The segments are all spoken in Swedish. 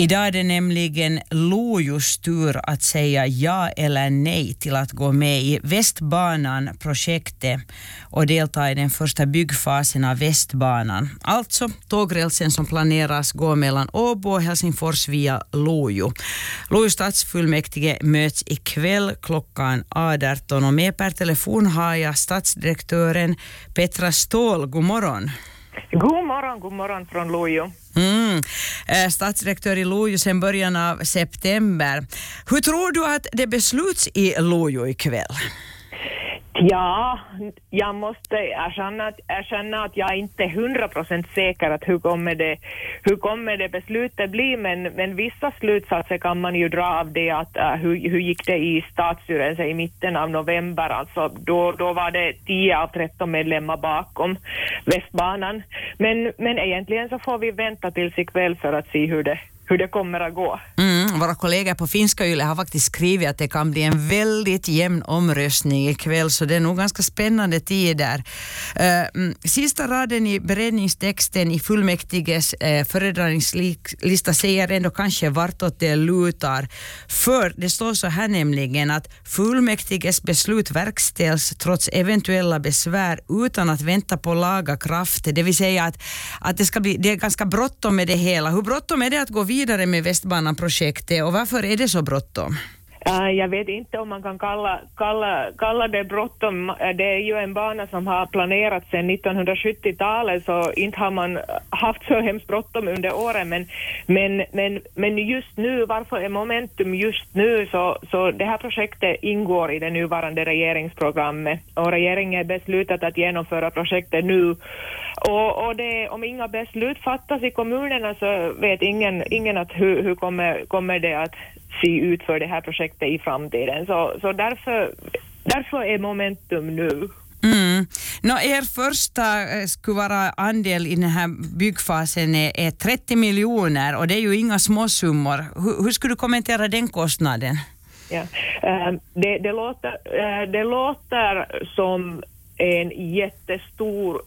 Idag är det nämligen Lojos tur att säga ja eller nej till att gå med i Västbanan-projektet och delta i den första byggfasen av Västbanan. Alltså tågrälsen som planeras gå mellan Åbo och Helsingfors via Lojo. Lojo stadsfullmäktige möts ikväll klockan 18 och med per telefon har jag stadsdirektören Petra Ståhl. God morgon. God morgon från Lojo. Stadsdirektör i Lojo sedan början av september. Hur tror du att det besluts i Lojo ikväll? Ja, jag måste erkänna att jag inte är 100% säker att hur kommer det beslutet bli, men vissa slutsatser kan man ju dra av det att hur gick det i stadsstyrelsen i mitten av november, alltså då var det 10 av 13 medlemmar bakom Västbanan, men egentligen så får vi vänta tills ikväll för att se hur det kommer att gå. Våra kollegor på Finska Yle har faktiskt skrivit att det kan bli en väldigt jämn omröstning ikväll, så det är nog ganska spännande tider. Sista raden i beredningstexten i fullmäktiges föredragningslista säger ändå kanske vartåt det lutar. För det står så här nämligen att fullmäktiges beslut verkställs trots eventuella besvär utan att vänta på laga kraft. Det vill säga att det är ganska bråttom med det hela. Hur bråttom är det att gå vidare med Västbanan-projektet och varför är det så bråttom? Jag vet inte om man kan kalla det bråttom. Det är ju en bana som har planerats sedan 1970-talet, så inte har man haft så hemskt bråttom under åren. Men just nu, varför är momentum just nu? Så det här projektet ingår i det nuvarande regeringsprogrammet och regeringen beslutat att genomföra projektet nu. Och om inga beslut fattas i kommunerna så vet ingen att hur kommer det att se ut för det här projektet i framtiden. Så därför är momentum nu. Er första skulle vara andel i den här byggfasen är 30 miljoner och det är ju inga småsummor. Hur skulle du kommentera den kostnaden? Ja, det låter som en jättestor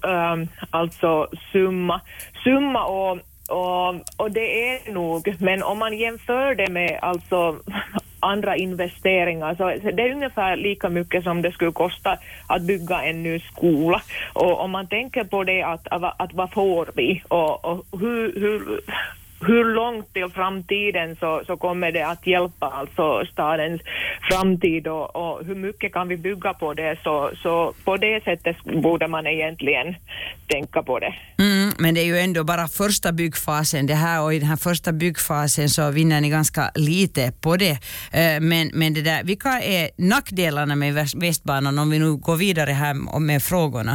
summa och det är nog, men om man jämför det med andra investeringar så det är ungefär lika mycket som det skulle kosta att bygga en ny skola. Och om man tänker på det att vad får vi och hur långt till framtiden så kommer det att hjälpa stadens framtid och hur mycket kan vi bygga på det, så på det sättet borde man egentligen tänka på det. Men det är ju ändå bara första byggfasen det här, och i den här första byggfasen så vinner ni ganska lite på det. Men det där, vilka är nackdelarna med Västbanan om vi nu går vidare här med frågorna?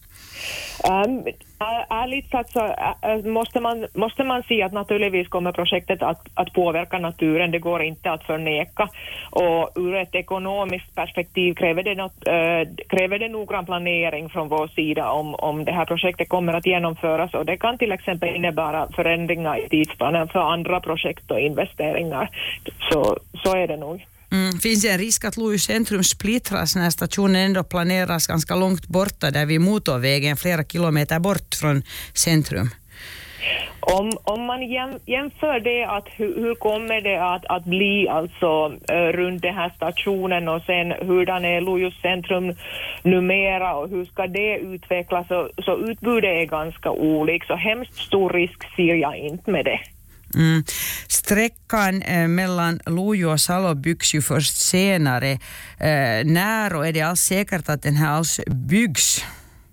Ärligt sagt så måste man se att naturligtvis kommer projektet att påverka naturen. Det går inte att förneka. Och ur ett ekonomiskt perspektiv kräver det noggrann planering från vår sida om det här projektet kommer att genomföras. Och det kan till exempel innebära förändringar i tidsplanen för andra projekt och investeringar. Så är det nog. Finns det en risk att Lojo centrum splittras när stationen ändå planeras ganska långt borta där vid motorvägen flera kilometer bort från centrum? Om man jämför det att hur kommer det att bli runt den här stationen och sen hurdan är Lojos centrum numera och hur ska det utvecklas, så utbudet är ganska olikt, så hemskt stor risk ser jag inte med det. Sträckan mellan Lojo och Salo byggs ju först senare. När och är det alls säkert att den här alls byggs?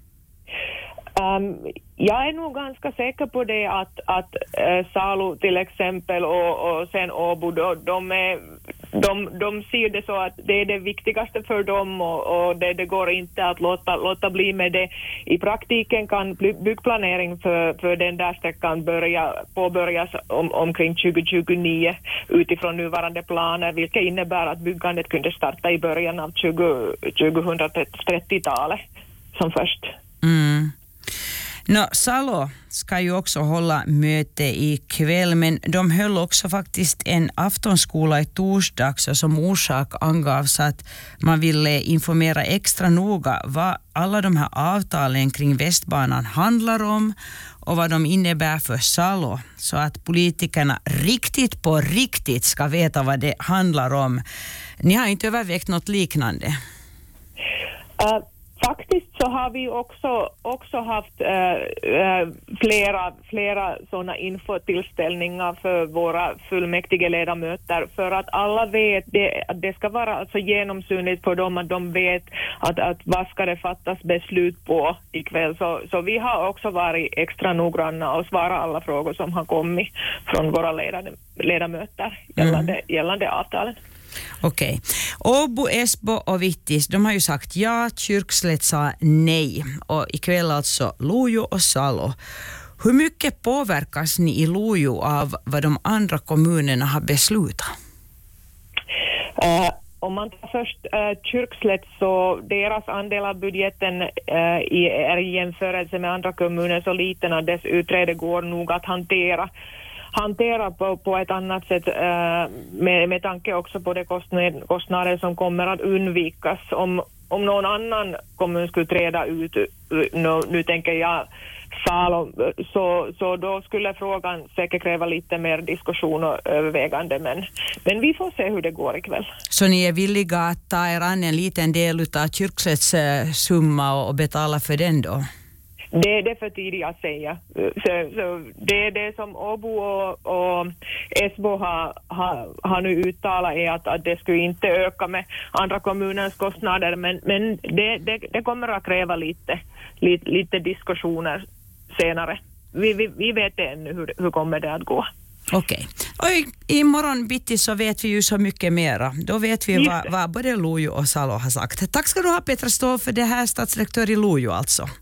Jag är nog ganska säker på det att Salo till exempel och sen Åbo, de ser det så att det är det viktigaste för dem och det går inte att låta bli med det. I praktiken kan byggplanering för den där sträckan påbörjas omkring 2029 utifrån nuvarande planer, vilket innebär att byggandet kunde starta i början av 2030-talet som först. Salo ska ju också hålla möte ikväll, men de höll också faktiskt en aftonskola i torsdags och som orsak angavs att man ville informera extra noga vad alla de här avtalen kring Västbanan handlar om och vad de innebär för Salo, så att politikerna riktigt på riktigt ska veta vad det handlar om. Ni har inte övervägt något liknande? Faktiskt så har vi också haft flera sådana infotillställningar för våra fullmäktige ledamöter, för att alla vet att det ska vara alltså genomsynligt på dem, att de vet att vad ska det fattas beslut på ikväll. Så vi har också varit extra noggranna och svarat alla frågor som har kommit från våra ledamöter gällande avtalen. Okej. Åbo, Esbo och Vittis, de har ju sagt ja, Kyrkslätt sa nej och ikväll alltså Lojo och Salo. Hur mycket påverkas ni i Lojo av vad de andra kommunerna har beslutat? Om man tar först Kyrkslätt, så deras andel av budgeten är i jämförelse med andra kommuner så liten att dess utträde går nog att hantera på ett annat sätt med tanke också på de kostnader som kommer att undvikas om någon annan kommun skulle träda ut. Nu tänker jag Salo, så då skulle frågan säkert kräva lite mer diskussion och övervägande, men vi får se hur det går ikväll. Så ni är villiga att ta er an en liten del av Kyrkslätts summa och betala för den då? Det är för tidigt att säga. Så det är det som Åbo och Esbo har nu uttalat är att det skulle inte öka med andra kommunens kostnader, men det kommer att kräva lite diskussioner senare. Vi vet ännu hur kommer det att gå. Okej. Och imorgon bitti så vet vi ju så mycket mera. Då vet vi vad både Lojo och Salo har sagt. Tack ska du ha, Petra Ståhl, för det här, statsrektör i Lojo alltså.